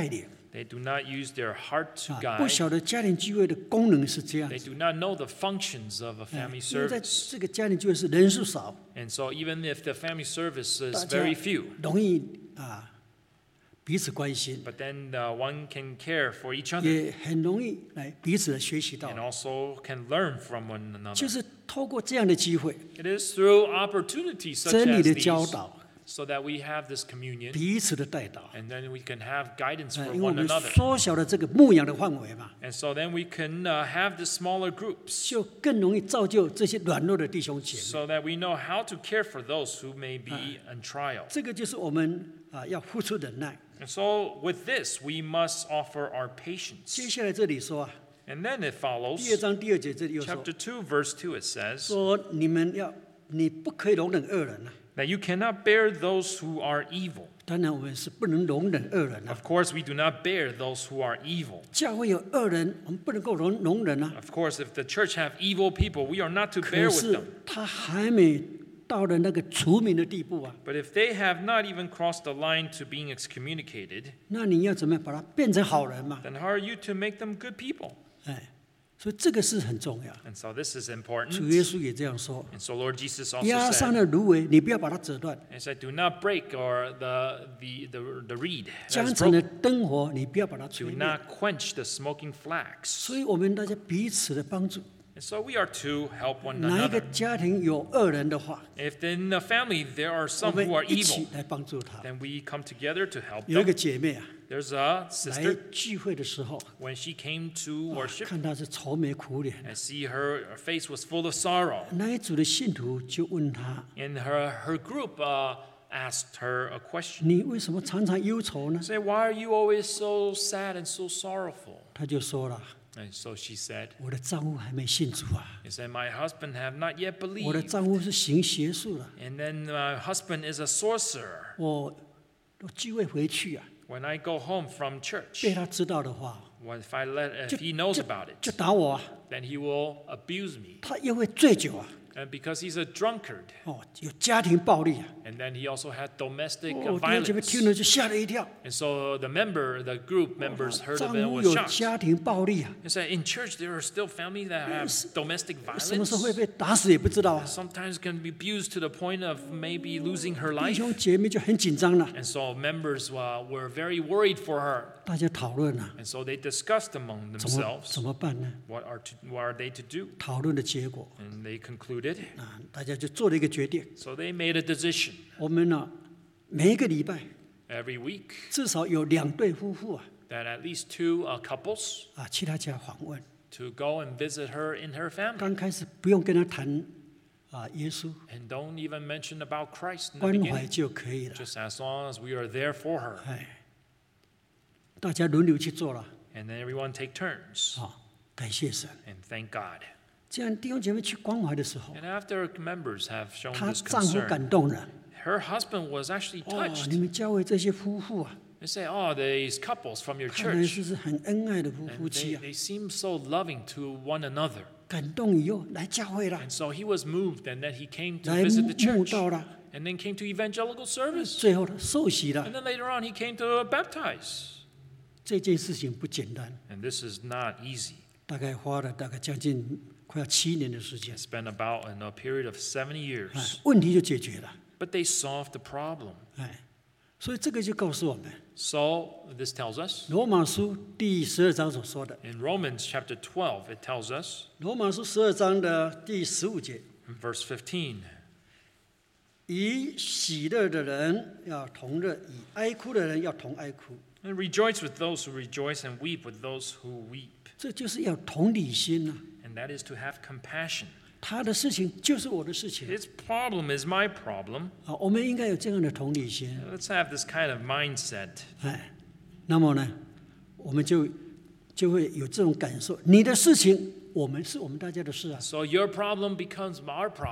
They do not use their heart to 啊，不 guide. 晓得家庭聚会的功能是这样 They 子。 do not know the functions of a 哎 family 因为在 service. 这个家庭聚会是人数少， And so even if the family service is 大家 very few, 容易啊彼此关心， but then uh, one can care for each other 也很容易来彼此的学习到 and。also can learn from one 就 another. 是透过这样的机会， It is through opportunities such 真理 as 的教 these 导， so that we have this communion 彼此的带导。 and then we can have guidance 哎 for 因为我 one 们 another. 缩小了这个牧养的范围嘛， And so then we can uh, have the smaller groups 就更容易造就这些软弱的弟兄姐妹。 so that we know how to care for those who may be on trial. 这个就是我们啊要付出忍耐。 And so with this, we must offer our 接 patience. 下来这里说啊， And then it follows, 第二章第二节这里又说 chapter two, verse two, it says 说你们要你不可以容忍恶人啊。 that you cannot bear those who are evil. 当然我们是不能容忍恶人啊。 Of course, we do not bear those who are evil. 教会有恶人，我们不能够容容忍啊。 Of course, if the church have evil people, we are not to 可 bear with 是 them. 他还没到了那个除名的地步啊， But if they have not even crossed the line to being excommunicated, 那你要怎么样把他变成好人嘛？ then how are you to make them good people? 哎，所以这个是很重要。 And so this is 主 important. 耶稣也这样说： And so Lord Jesus also 压伤 said, 的芦苇，你不要把它折断； He said, do not break or the, the, the, the reed that 将 is 成的 broken. 灯火，你不要把它 Do 吹灭。 not quench the smoking flax. 所以，我们大家彼此的帮助。 And so we are to help one 哪一个 another. 家庭有恶人的话， If in the family there are 我 some 们 who are 一起 evil, 来帮助他。 then we come together to help 有一个 them. 姐妹啊， There's a 来 sister, 聚会的时候， when she came to 哇 worship, 看她是愁眉苦脸。 I see her, her face was full of sorrow. 那一组的信徒就问她 And her, her group uh, asked her a：“ question. 你为什么常常忧愁呢 Say, why are you always so sad and so sorrowful?？” 她就说了 And so she said,：“ 我的丈夫还没信主啊， He said, my husband have not yet 我的 believed. 丈夫是行邪术的。 And then my husband is a sorcerer. 我我聚会回去啊， When I go home from church, 被他知道的话， what if I let 就 if he knows 就 about 就 it, 打我啊。 then he will abuse me. 他又会醉酒啊， And because he's a drunkard, 哦，有家庭暴力啊。 and then he also had domestic 哦，弟兄姐妹 violence. 听了就吓了一跳。 And so the member, the group members heard 丈 of it and 夫 was 有 shocked. 家庭暴力啊， They said, in church there are still families that have domestic 什么时候会 violence. 被打死也不知道啊。 Sometimes can be abused to the point of maybe losing her 弟 life. 兄姐妹就很紧张了， And so members uh, were very worried for her. 大家讨论啊， And so they discussed among 怎么 themselves 怎么办呢？ what are, to, what are they to do. 讨论的结果 And they concluded. 啊，大家就做了一个决定。 So they made a decision 我们呢，每一个礼拜 every week 至少有两对夫妇啊 that at least two uh, couples 啊去他家访问。 to go and visit her in her family. 刚开始不用跟他谈啊耶稣， And don't even mention about Christ in the 关怀 beginning. 就可以了。 Just as long as we are there for her. 哎，大家轮流去做了 And then everyone take turns 啊，感谢神。 and thank God. 这样弟兄姐妹去关怀的时候， And after members have shown 她 this 丈夫 concern, 感动了。 her husband was actually 哦， touched. 你们教会这些夫妇啊， They say, oh, these couples from your 看来 church, 是是很恩爱的夫夫 and 妻 they, 啊， they seem so loving to one another. 感动以后来教会了， And so he was moved, and then he came to 来 visit the 慕 church, 道了， and then came to evangelical service. 最后受洗 And 了。 then later on, he came to baptize. 这件事情不简单， And this is not easy. 大概花了大概将近快要七年的时间 It's，been about in a period of seventy 哎 years. 问题就解决了， But they solved the problem. 哎，所以这个就告诉我们， So this tells us 罗马书第十二章所说的， in Romans chapter twelve, it tells us 罗马书十二章的第十五节， in verse fifteen, 以喜乐的人要同乐，以哀哭的人要同哀哭， and rejoice with those who rejoice and weep with those who weep. 这就是要同理心呐、 And that is to have compassion. 他的事情就是我的事情 His problem is my problem. 啊，我们应该有这样的同理心。 Let's have this kind of mindset. 哎，那么呢，我们就就会有这种感受，你的事情，我们是我们大家的事啊。 So your problem becomes our problem.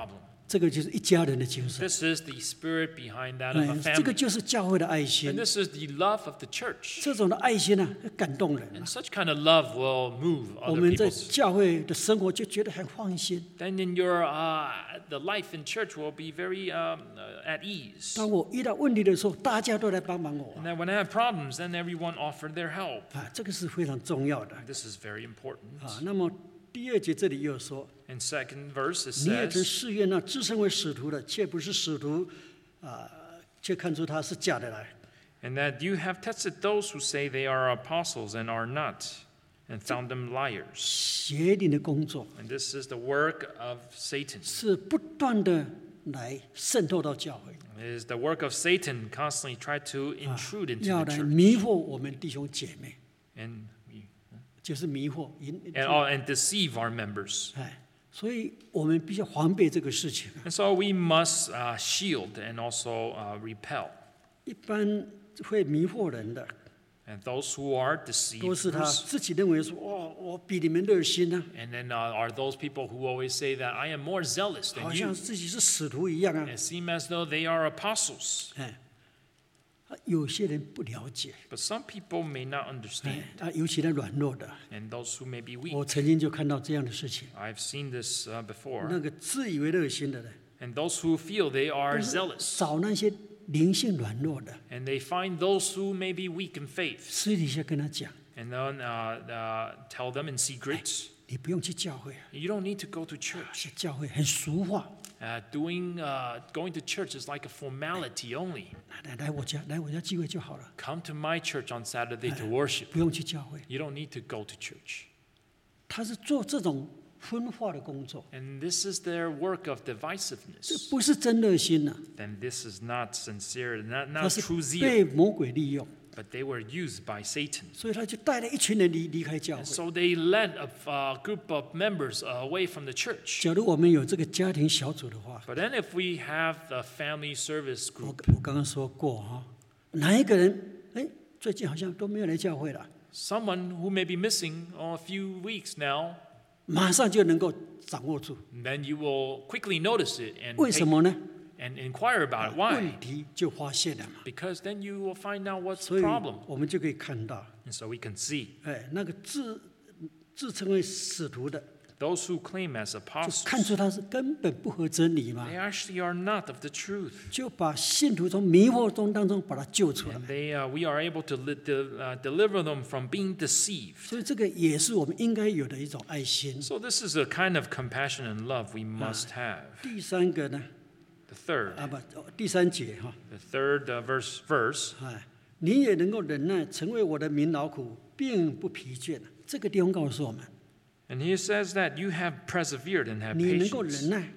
这个就是一家人的精神。 This is the spirit behind that of a 哎，这个 family. 就是教会的爱 And 心。 this is the love of the church. 这种的爱心呢、啊，感动人、啊 And。such kind of love will move 我 other 们在 people. 教会的生活就觉得很放心。 Then in your uh, the life in church will be very um, uh, at ease. 当我遇到问题的时候，大家都来帮忙我 And then when I have problems, then everyone offered their help. 啊，这个是非常重要的 This is very important. 啊。那么第二节这里又说， In second verse it 你也曾 says, 试验那自称为使徒的，却不是使徒啊，却看出他是假的来。 and that you have tested those who say they are apostles and are not, and found them liars. 邪灵的工作 And this is the work of Satan. 是不断的来渗透到教会， It is the work of Satan constantly try to intrude into 要 the 来 church. 迷惑我们弟兄姐妹， And, we- 就是迷惑引。 and, all- and deceive our members. 哎，所以我们必须防备这个事情。 And so we must uh, shield and also uh, repel. 一般会迷惑人的， And those who are 都是他 deceivers. 自己认为说，哦，我比你们热心呢、 And then uh, are those people who always say that I am more zealous 好 than 像 you. 自己是使徒一样啊。 It seems as though they are apostles. 哎，啊有些人不了解， But some people may not 哎 understand. 啊，尤其那软弱的， And those who may be 我 weak. 曾经就看到这样的事情， I've seen this uh, 那 before. 个自以为热心的人， And those who feel they are 都是 zealous. 找那些灵性软弱的， And they find those who may be weak in faith. 私底下跟他讲， And then uh, uh, tell them in secret, 你不用去教会啊， you don't need to go to church. 教会很俗化， Uh, doing, uh, going to church is like a formality only. 来来来我家来我家聚会就好了， Come to my church on Saturday to worship. 不用去教会。 You don't need to go to church. 他是做这种分化的工作， And this is their work of 这 divisiveness. 不是真热心呐、 Then this is not sincere, not, 他 not 是 true zeal. 被魔鬼利用， But they were used by Satan. 所以他就带了一群人离离开教 And 会。 so they led a uh, group of members away from the church. 假如我们有这个家庭小组的话， But then if we have the family service 我 group, 我刚刚说过哈，哪一个人哎最近好像都没有来教会了， someone who may be missing a few weeks now, 马上就能够掌握住。 then you will quickly notice it and, 为 take- 什么呢？ and inquire about it. Why? 问题就发现了嘛。 Because then you will find out what's 所 the 以 problem. 我们就可以看到， And so we can see 哎，那个自自称为使徒的， those who claim as 就 apostles, 看出他是根本不合真理嘛 they，actually are not of the truth. 就把信徒从迷惑中当中把他救出来。 And they, uh, we are able to li- de- uh, deliver them from being deceived. 所以这个也是我们应该有的一种爱心。 So this is a kind of compassion and love we must have. 第三个呢， The third, 啊不，第三节哈， the third uh, verse, verse, 哎，你也能够忍耐，成为我的民劳苦，并不疲倦。这个地方告诉我们， and he says that you have persevered and have 你能够 patience, 忍耐，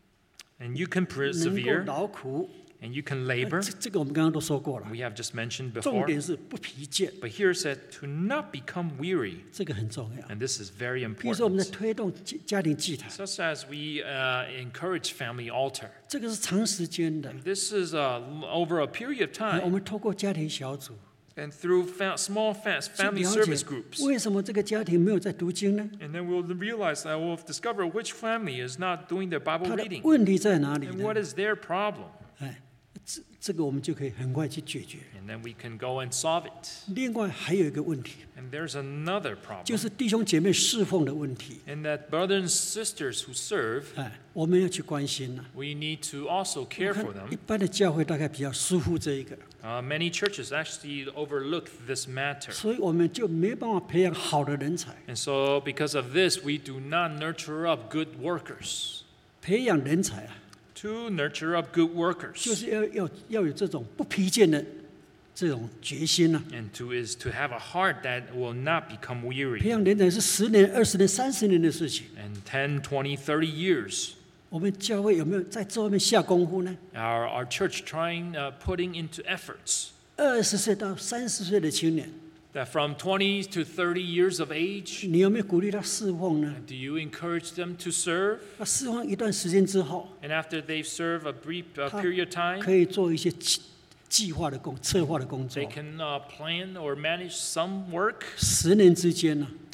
and you can 能够 persevere, 劳苦， and you can 哎 labor. 这这个我们刚刚都说过了。 We have just mentioned 重 before. 点是不疲倦， But here it said to not become weary, 这个很重要。 and this is very 比如说我们在 important. 推动家家庭祭坛， Such as we uh, encourage family altar. 这个是长时间的。 This is uh, over a period of 哎我 time, 们透过家庭小组 and through fa- small fa- 去 family 了 service 解 groups. 为什么这个家庭没有在读经呢？ And then we'll realize that we'll discover which family is not doing their Bible 他的 reading, 问题在哪里 and 呢 what？is their problem. 哎，这这个我们就可以很快去解决。 And then we can go and solve it. 另外还有一个问题， And there's another 就 problem, 是弟兄姐妹侍奉的问题。 and that brothers and sisters who serve, 哎，我们要去关心了。 we need to also care 看 for 一 them. 般的教会大概比较疏忽这一个， Uh, many churches actually overlook this matter. 所以我们就没办法培养好的人才。 And so, because of this, we do not nurture up good workers. 培养人才啊， To nurture up good 就 workers, 是要要要有这种不疲倦的这种决心啊。 and to is to have a heart that will not become 培 weary. 养人才是十年、二十年、三十年的事情。 And ten, twenty, thirty years, 我们教会有没有在这方面下功夫呢？ our, our church trying, uh, putting into efforts 二十岁到三十岁的青年， that from twenty to thirty years of age, 你有没有鼓励他侍奉呢？ do you encourage them to serve? 他侍奉一段时间之后， And after they serve a brief uh, 他 period of time, 可以做一些计计划的工、策划的工作 they。can uh, plan or manage some work. 十年之间呢，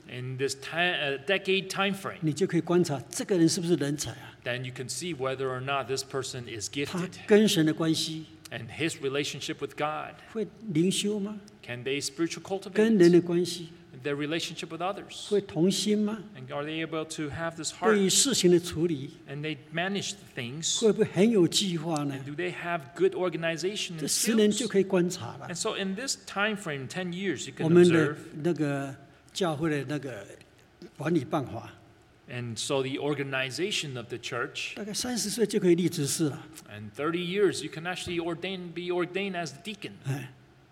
In this time, uh, decade time frame, 你就可以观察这个人是不是人才啊？ then you can see whether or not this person is 他 gifted 跟神的关系 and his relationship with God. 会灵修吗？ Can they spiritual 跟人 cultivate 的关系 their relationship with others? 会同心吗？ And are they able to have this 对 heart 于事情的处理 and they manage the things? 会不会很有计划呢？ Do they have good organization 这 and 十年就 skills? 可以观察了。 And so in this time frame, ten years, you 我 can 们的 observe. 那个教会的那个管理办法， And so the organization of the church, 大概三十岁就可以立执事了。 and thirty years, you can actually ordain, be ordained as the deacon. 哎，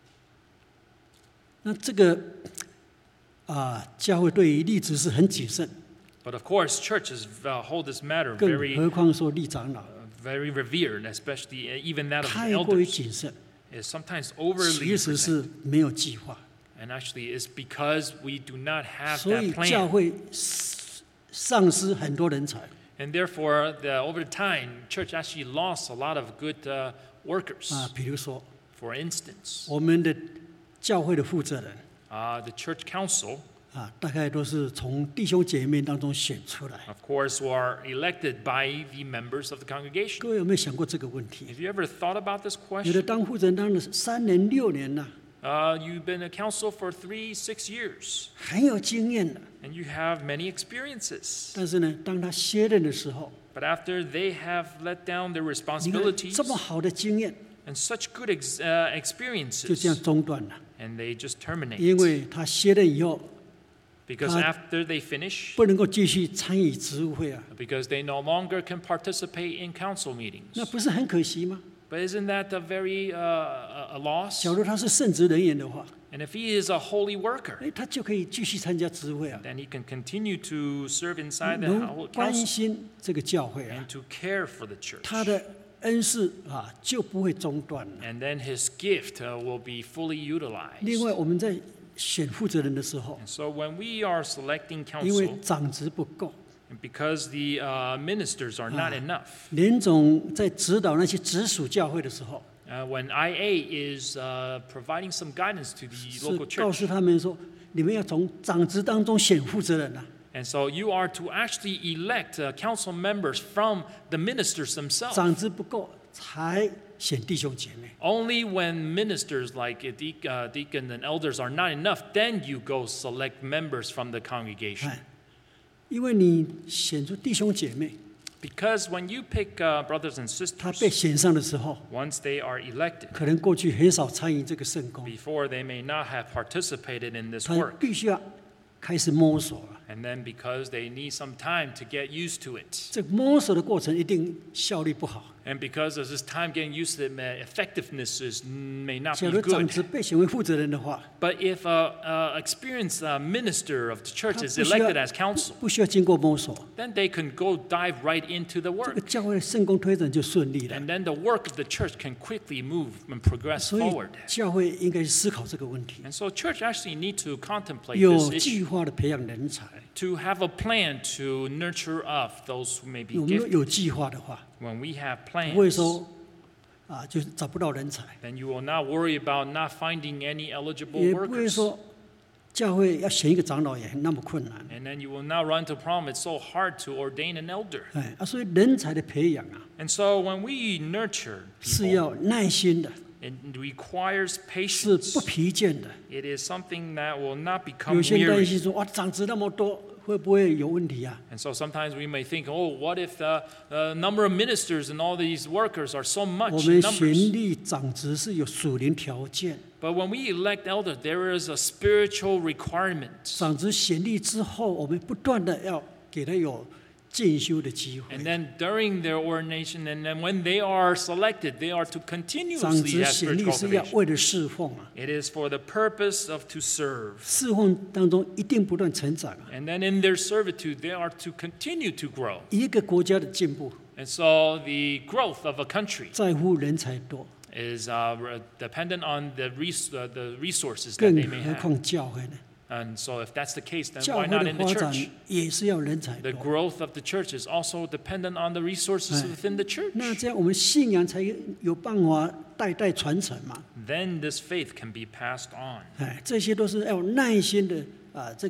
那这个啊，教会对于立执事很谨慎， But of course, churches uh, hold this matter 更 very, 何况说立长老， very revered, especially uh, even that of the 太过于 elders, 谨慎， is sometimes overly 其实 protected. 是没有计划。 And actually, it's because we do not have 所以 that 教 plan. 会丧失很多人才。 And therefore, the, over time, church actually lost a lot of good uh, workers. 啊，比如说 For instance, 我们的教会的负责人 uh, the church council, 啊，大概都是从弟兄姐妹当中选出来。 of course, were elected by the members of the congregation. 各位有没有想过这个问题？ Have you ever thought about this 有的 question? 当负责人当了三年、六年了， Uh, you've been a council for three, six years, 很有经验了。 and you have many experiences. 但是呢，当他卸任的时候， But after they have let down their 你看 responsibilities 这么好的经验 and such good ex- uh, 就这样 experiences, 中断了， and they just terminate 因为他卸任以后 because Uh, after they finish, 不能够继续参与职务会啊， because they no longer can participate in council meetings. 那不是很可惜吗？ But isn't that a very uh, a a loss? 假如他是圣职人员的话， And if he is a holy worker, 哎，他就可以继续参加职会啊， then he can continue to serve inside the 能 whole 关 council 心这个教会啊 and，to care for the church. 他的恩赐啊就不会中断了。 And then his gift uh, will be fully utilized. 另外，我们在选负责人的时候， And so when we are selecting 因为 council, 长职不够， and because the uh, ministers are not Ah. enough, 联总在指导那些直属教会的时候， uh, when I A is uh, providing some guidance to the 是 local 告诉 church, 他们说，你们要从长职当中选负责人啊。 and so you are to actually elect uh, council members from the ministers themselves. 长职不够才选弟兄姐妹。 Only when ministers like a de- uh, deacon and elders are not enough, then you go select members from the congregation. 哎，因为你选出弟兄姐妹， Because when you pick uh, brothers and 他被 sisters, 选上的时候， once they are elected, 可能过去很少参与这个圣工， before they may not have participated in this 他 work. 必须要开始摸索了。 And then because they need some time to get used to it. 这个摸索的过程一定效率不好。 And because of this time getting used to it, uh, effectiveness is, may not 假 be 如长职 good. 被选为负责人的话， But if a, a experienced uh, minister of the church is 他不需要- elected as council, 不需要经过摸索， then they can go dive right into the 这个 work. 教会的圣工推展就顺利了。 And then the work of the church can quickly move and progress 所以 forward. 教会应该思考这个问题， And so church actually need to contemplate 有 this issue, 计划的培养人才。 to have a plan to nurture up those who may be 我们 gifted. 有计划的话， When we have 不会 plans, 说啊，就是找不到人才， then you will not worry about not finding any eligible 也不会 workers. 说教会要选一个长老也那么困难。 And then you will not run into a problem. It's so hard to ordain an elder. 哎啊，所以人才的培养啊， And so when we nurture 是 people, 要耐心的， it requires 是 patience. 不疲倦的。 It is something that will not become 有些人担 weary. 心说，哇，长职那么多，会不会有问题啊？ And so sometimes we may think, oh, what if the uh, number of ministers and all these workers are so 我 much 们 in 选 numbers? 立长职是有属灵条件， But when we elect elder, there is a spiritual requirement. 长职选立之后，我们不断的要给他有进修的机会 And。then during their ordination, and then when they are selected, they are to 长 continuously 职 have 选立 spiritual 是要 cultivation. 为了侍奉啊， It is for the purpose of to serve. 侍奉当中一定不断成长啊。 And then in their servitude, they are to continue to grow. 一个国家的进步 And so the growth of a country 在乎人才多， is uh, re- dependent on the, res- uh, the resources that 更 they may 何 have. 况教会呢？ And so if that's the case, then 教 why 会 not 的 in the 发展 church? 也是要人才 The 多。 growth of the church is also dependent on the resources Right. within the church. 那这样我们信仰才有办法代代传承嘛。 Then this faith can be passed on. 哎，这些都是要有耐心的啊，这个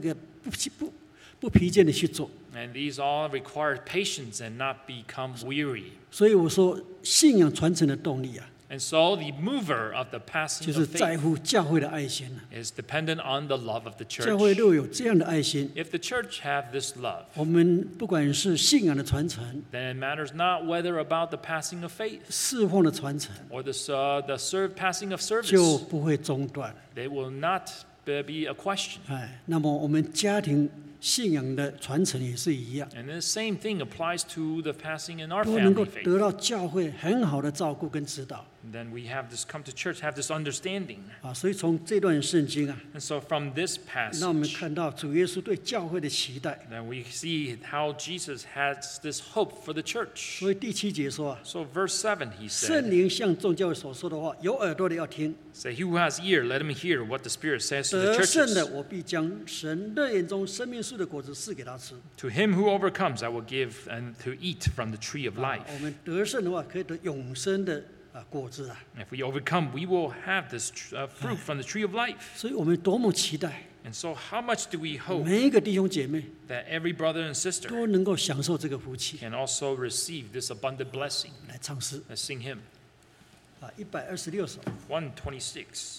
不疲不不疲倦的去做。 And these all require patience and not become weary. 所以我说，信仰传承的动力啊， And so the mover of the passing 就是 of 在 faith 乎教会的爱心啊。 is dependent on the love of the 教会 church. 若有这样的爱心， If the church have this love, 我们不管是信仰的传承、 then it matters not whether about the passing of faith 侍奉的传承， or the, uh, the serve, passing of 就 service. 不会中断。 They will not be be a question. 哎，那么我们家庭信仰的传承也是一样， And the same thing applies to the passing in our 都能够 family faith. 得到教会很好的照顾跟指导 And then we have this come to church, have this understanding. 啊。所以从这段圣经啊， And so from this 让我们 passage, 看到主耶稣对教会的期待。 then we see how Jesus has this hope for the church. 所以第七节说啊， So verse seven, he 圣 said, 灵向众教会所说的话，有耳朵的要听。 Say, he who has ear, let him hear what the Spirit says to the 得胜的， churches. 我必将神乐园中生命树的果子赐给他吃。 To him who overcomes, I will give and to eat from the tree of 啊 life. 我们得胜的话，可以得永生的啊果子啊。 If we overcome, we will have this tr- uh, fruit from the tree of life. 所以我们多么期待， And so, how much do we hope 每一个弟兄姐妹 that every brother and sister 都能够享受这个福气。 can also receive this abundant blessing? 来唱诗 Let's sing hymn 啊，一百二十六首。 one twenty-six.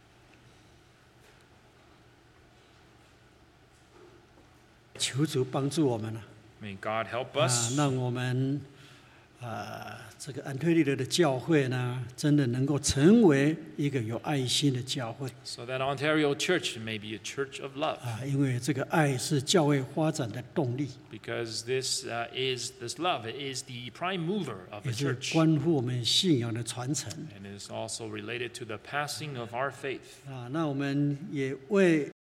求主帮助我们了 May God help 啊 us.， 让我们啊这个安推利德的教会呢，真的能够成为一个有爱心的教会 So that Ontario Church may be a church of love, 啊，因为这个爱是教会发展的动力， because this uh, is this love is the prime mover of 也 a 是 church, 关乎我们信仰的传承 and is also related to the passing of our faith. 啊。那我们也为